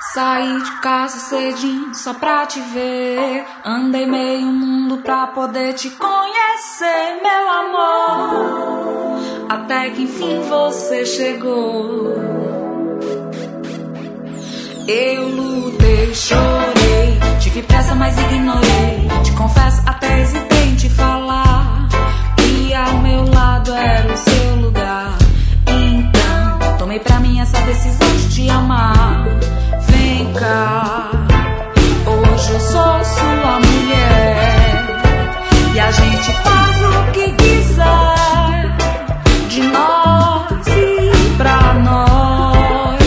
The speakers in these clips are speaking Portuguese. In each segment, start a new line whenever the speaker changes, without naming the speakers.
Saí de casa cedinho só pra te ver. Andei meio mundo pra poder te conhecer, meu amor. Até que enfim você chegou. Eu lutei, chorei, tive pressa, mas ignorei. Te confesso, até hesitei em te falar que ao meu lado era o seu lugar. Então, tomei pra mim essa decisão de te amar. Vem cá, hoje eu sou sua mulher e a gente faz o que quiser de nós e pra nós.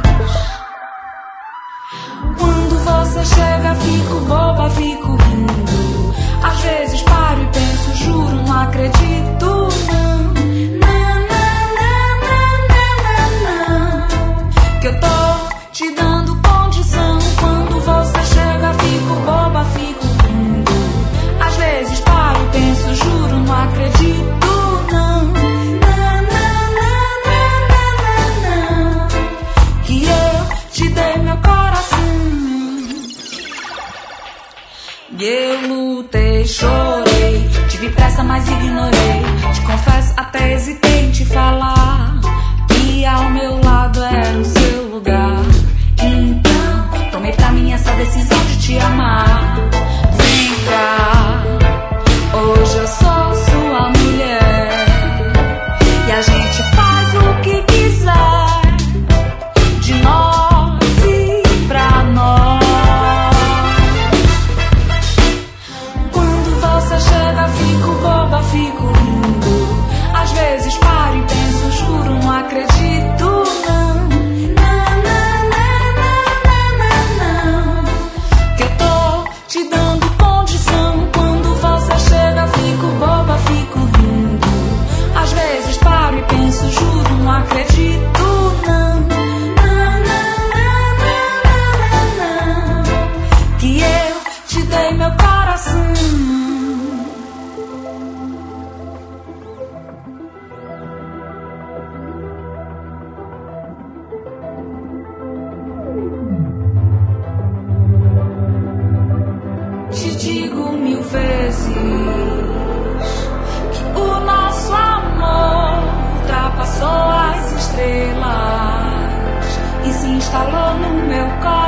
Quando você chega, fico boba, fico rindo. Às vezes paro e penso, juro, não acredito, não. Que eu tô te dando condição. Quando você chega, fico boba, fico rindo. Às vezes paro e penso, juro, não acredito, não. Que eu te dei meu coração. E eu lutei, chorei, tive pressa, mas ignorei. Te confesso, até hesitei em te falar que ao meu lado era o seu lugar. Então, tomei pra mim essa decisão de te amar. Vem cá, hoje eu sou sua mulher e a gente faz o que quiser de nós e pra nós. Quando você chega, fico boba, fico rindo. Às vezes paro e penso, juro, não acredito, não. Que eu tô te dando condição. Quando você chega, fico boba, fico rindo. Às vezes paro e penso, juro, não acredito, não. Que eu te dei meu coração. Te digo 1000 vezes que o nosso amor ultrapassou as estrelas e se instalou no meu coração.